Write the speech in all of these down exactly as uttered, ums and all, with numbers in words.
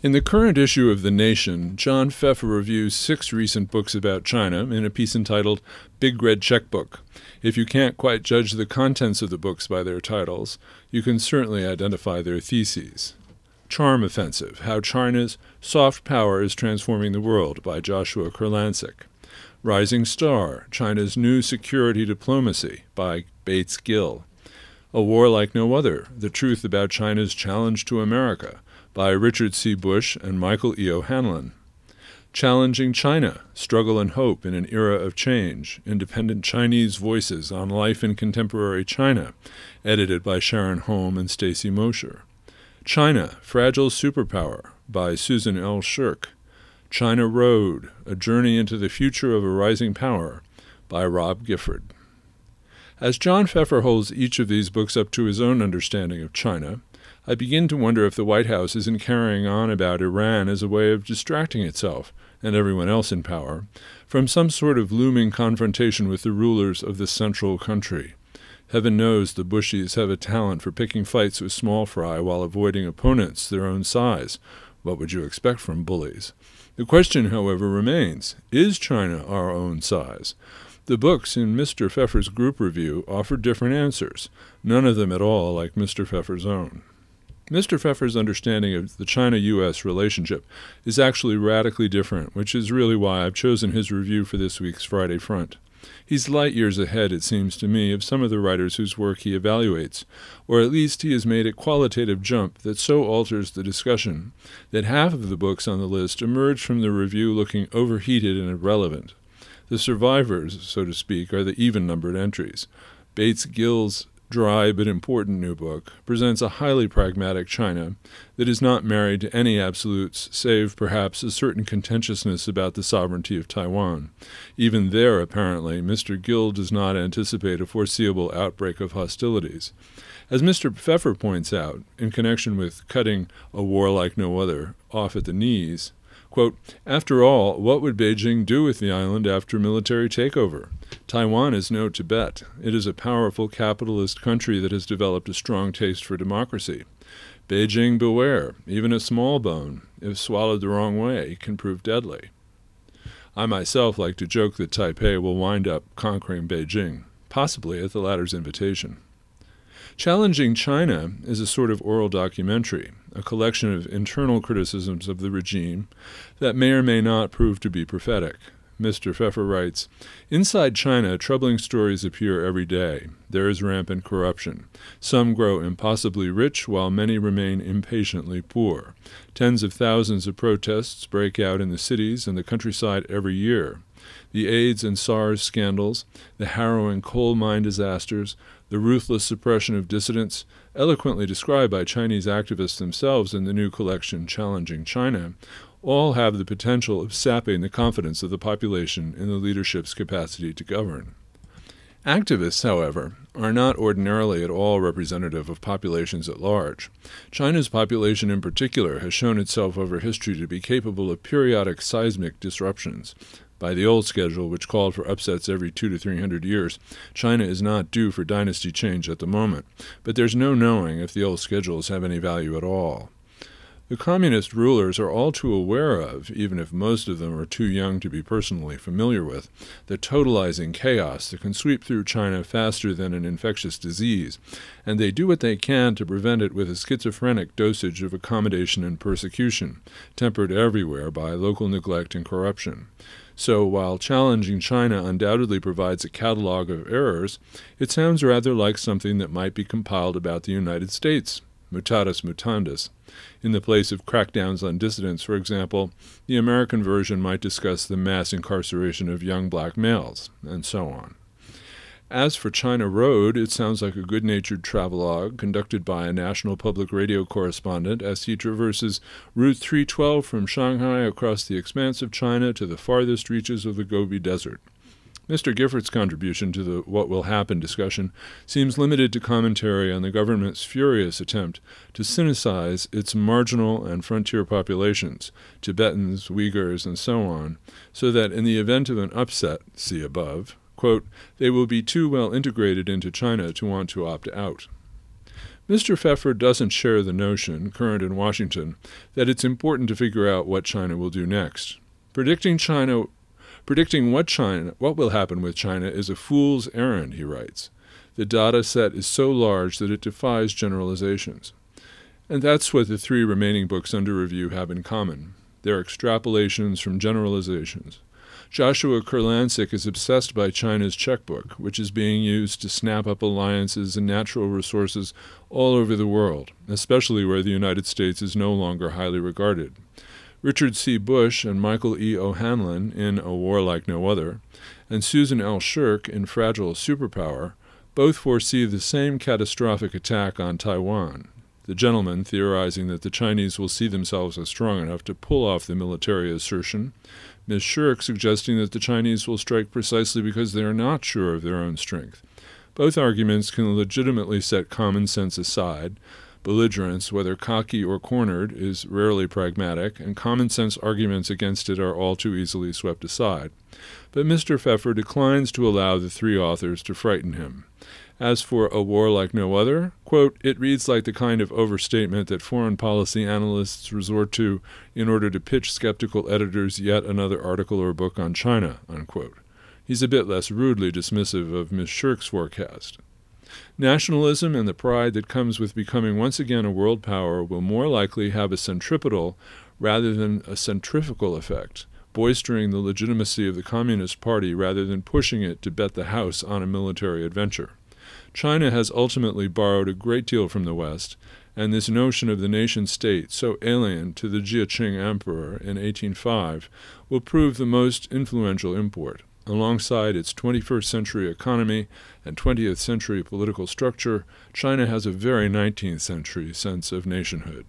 In the current issue of The Nation, John Pfeffer reviews six recent books about China in a piece entitled Big Red Checkbook. If you can't quite judge the contents of the books by their titles, you can certainly identify their theses. Charm Offensive, How China's Soft Power is Transforming the World by Joshua Kurlansik. Rising Star, China's New Security Diplomacy by Bates Gill. A War Like No Other, The Truth About China's Challenge to America by Richard C. Bush and Michael E. O'Hanlon. Challenging China, Struggle and Hope in an Era of Change, Independent Chinese Voices on Life in Contemporary China, edited by Sharon Holm and Stacy Mosher. China, Fragile Superpower by Susan L. Shirk. China Road, A Journey into the Future of a Rising Power by Rob Gifford. As John Pfeffer holds each of these books up to his own understanding of China, I begin to wonder if the White House isn't carrying on about Iran as a way of distracting itself, and everyone else in power, from some sort of looming confrontation with the rulers of the central country. Heaven knows the Bushies have a talent for picking fights with small fry while avoiding opponents their own size. What would you expect from bullies? The question, however, remains, is China our own size? The books in Mister Pfeffer's group review offer different answers, none of them at all like Mister Pfeffer's own. Mister Pfeffer's understanding of the China U S relationship is actually radically different, which is really why I've chosen his review for this week's Friday Front. He's light years ahead, it seems to me, of some of the writers whose work he evaluates, or at least he has made a qualitative jump that so alters the discussion that half of the books on the list emerge from the review looking overheated and irrelevant. The survivors, so to speak, are the even-numbered entries. Bates Gill's dry but important new book presents a highly pragmatic China that is not married to any absolutes, save perhaps a certain contentiousness about the sovereignty of Taiwan. Even there, apparently, Mister Gill does not anticipate a foreseeable outbreak of hostilities. As Mister Pfeffer points out, in connection with cutting A War Like No Other off at the knees, quote, after all, what would Beijing do with the island after military takeover? Taiwan is no Tibet. It is a powerful capitalist country that has developed a strong taste for democracy. Beijing beware, even a small bone, if swallowed the wrong way, can prove deadly. I myself like to joke that Taipei will wind up conquering Beijing, possibly at the latter's invitation. Challenging China is a sort of oral documentary, a collection of internal criticisms of the regime that may or may not prove to be prophetic. Mister Pfeffer writes, inside China, troubling stories appear every day. There is rampant corruption. Some grow impossibly rich, while many remain impatiently poor. Tens of thousands of protests break out in the cities and the countryside every year. The AIDS and SARS scandals, the harrowing coal mine disasters, the ruthless suppression of dissidents, eloquently described by Chinese activists themselves in the new collection Challenging China, all have the potential of sapping the confidence of the population in the leadership's capacity to govern. Activists, however, are not ordinarily at all representative of populations at large. China's population in particular has shown itself over history to be capable of periodic seismic disruptions. By the old schedule, which called for upsets every two to three hundred years, China is not due for dynasty change at the moment, but there's no knowing if the old schedules have any value at all. The communist rulers are all too aware of, even if most of them are too young to be personally familiar with, the totalizing chaos that can sweep through China faster than an infectious disease, and they do what they can to prevent it with a schizophrenic dosage of accommodation and persecution, tempered everywhere by local neglect and corruption. So, while Challenging China undoubtedly provides a catalog of errors, it sounds rather like something that might be compiled about the United States, mutatis mutandis. In the place of crackdowns on dissidents, for example, the American version might discuss the mass incarceration of young black males, and so on. As for China Road, it sounds like a good-natured travelogue conducted by a national public radio correspondent as he traverses Route three twelve from Shanghai across the expanse of China to the farthest reaches of the Gobi Desert. Mister Gifford's contribution to the What Will Happen discussion seems limited to commentary on the government's furious attempt to sinicize its marginal and frontier populations, Tibetans, Uyghurs, and so on, so that in the event of an upset, see above, quote, they will be too well integrated into China to want to opt out. Mister Pfeffer doesn't share the notion, current in Washington, that it's important to figure out what China will do next. Predicting China, predicting what China, what will happen with China is a fool's errand, he writes. The data set is so large that it defies generalizations. And that's what the three remaining books under review have in common. They're extrapolations from generalizations. Joshua Kurlansik is obsessed by China's checkbook, which is being used to snap up alliances and natural resources all over the world, especially where the United States is no longer highly regarded. Richard C. Bush and Michael E. O'Hanlon in A War Like No Other, and Susan L. Shirk in Fragile Superpower, both foresee the same catastrophic attack on Taiwan, the gentleman theorizing that the Chinese will see themselves as strong enough to pull off the military assertion, Miz Shirk suggesting that the Chinese will strike precisely because they are not sure of their own strength. Both arguments can legitimately set common sense aside. Belligerence, whether cocky or cornered, is rarely pragmatic, and common sense arguments against it are all too easily swept aside. But Mister Pfeffer declines to allow the three authors to frighten him. As for A War Like No Other, quote, it reads like the kind of overstatement that foreign policy analysts resort to in order to pitch skeptical editors yet another article or book on China, unquote. He's a bit less rudely dismissive of Miz Shirk's forecast. Nationalism and the pride that comes with becoming once again a world power will more likely have a centripetal rather than a centrifugal effect, bolstering the legitimacy of the Communist Party rather than pushing it to bet the house on a military adventure. China has ultimately borrowed a great deal from the West, and this notion of the nation-state, so alien to the Jia-Qing emperor in eighteen oh five, will prove the most influential import. Alongside its twenty-first century economy and twentieth century political structure, China has a very nineteenth century sense of nationhood.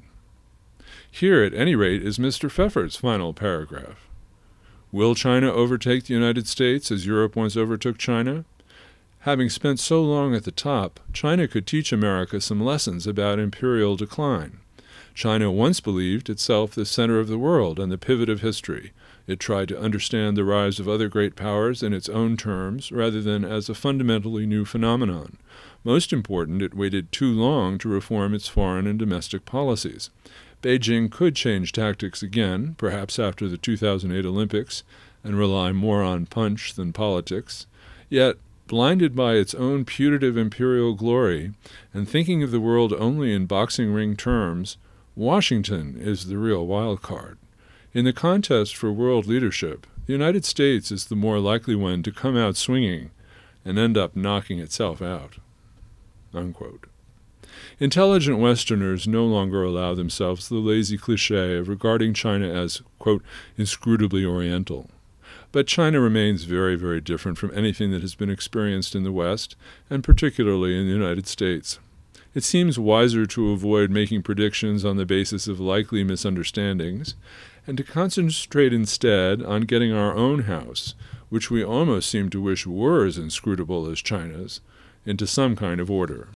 Here, at any rate, is Mister Pfeffer's final paragraph. Will China overtake the United States as Europe once overtook China? Having spent so long at the top, China could teach America some lessons about imperial decline. China once believed itself the center of the world and the pivot of history. It tried to understand the rise of other great powers in its own terms rather than as a fundamentally new phenomenon. Most important, it waited too long to reform its foreign and domestic policies. Beijing could change tactics again, perhaps after the two thousand eight Olympics, and rely more on punch than politics. Yet, blinded by its own putative imperial glory and thinking of the world only in boxing ring terms, Washington is the real wild card. In the contest for world leadership, the United States is the more likely one to come out swinging and end up knocking itself out." Unquote. Intelligent Westerners no longer allow themselves the lazy cliché of regarding China as, quote, inscrutably Oriental. But China remains very, very different from anything that has been experienced in the West, and particularly in the United States. It seems wiser to avoid making predictions on the basis of likely misunderstandings, and to concentrate instead on getting our own house, which we almost seem to wish were as inscrutable as China's, into some kind of order.